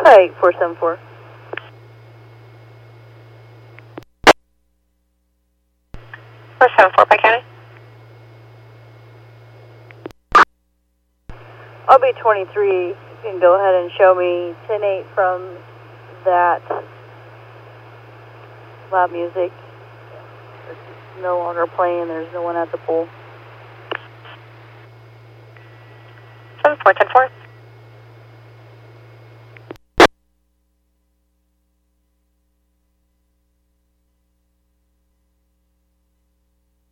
474. Four 74, Pike County. I'll be 23. You can go ahead and show me 10-8 from that loud music. It's no longer playing. There's no one at the pool. 74, 10-4.